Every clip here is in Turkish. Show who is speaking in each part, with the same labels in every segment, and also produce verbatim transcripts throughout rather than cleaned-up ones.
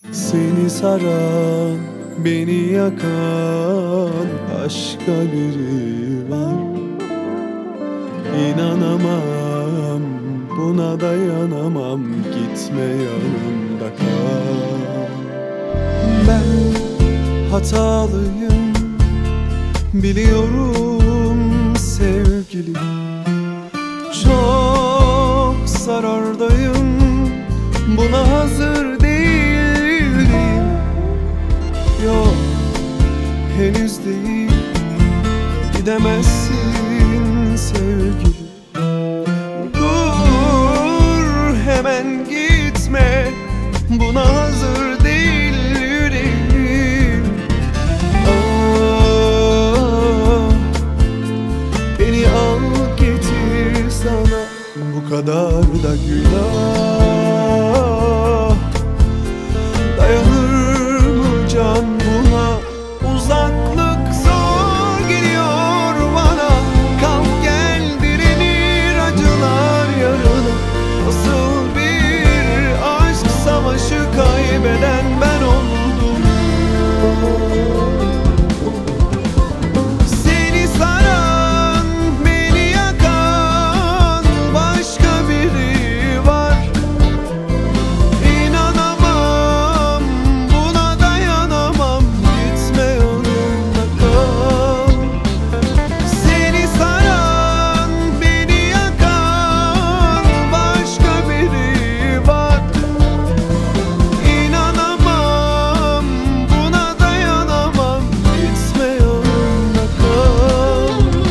Speaker 1: Seni saran, beni yakan başka biri var. İnanamam, buna dayanamam, gitme yanımda kal. Ben hatalıyım, biliyorum sevgilim. Çok zarardayım, buna hazır değilim. Yok, henüz değil, gidemezsin sevgilim. Dur, hemen gitme, buna hazır değil yüreğim. Ah, beni al getir sana, bu kadar da günah. Dayanır mı can buna? Uzaklık zor geliyor bana. Kalk gel, direnir acılar yarına. Nasıl bir aşk savaşı kaybeden ben oldum. Seni saran, beni yakan başka biri var. İnanamam, buna dayanamam, gitme yanımda kal. Seni saran, beni yakan başka biri var. İnanamam, buna dayanamam, gitme yanımda kal.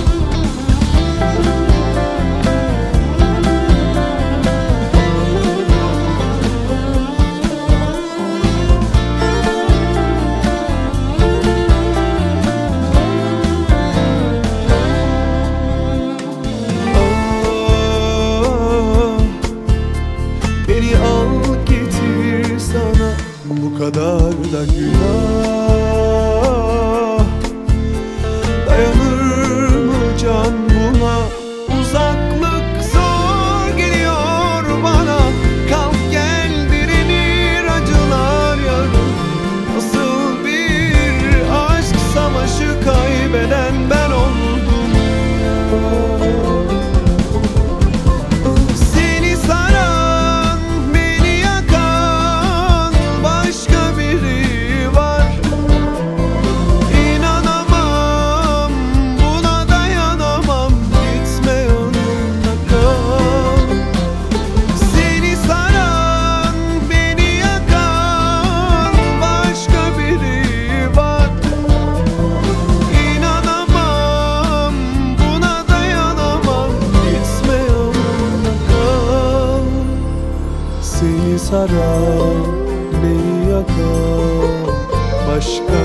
Speaker 1: Ah, beni al getir sana, bu kadar da günah. Dayanır mı can buna? Uzaklık zor geliyor bana. Kalk gel, direnir acılar yarın. Nasıl bir aşk savaşı kaybeden ben oldum. Seni saran, beni yakan başka biri var. İnanamam, buna dayanamam, gitme yanımda kal. Seni saran, beni yakan başka biri var. İnanamam, buna dayanamam, gitme yanımda kal. Seni saran, beni yakan başka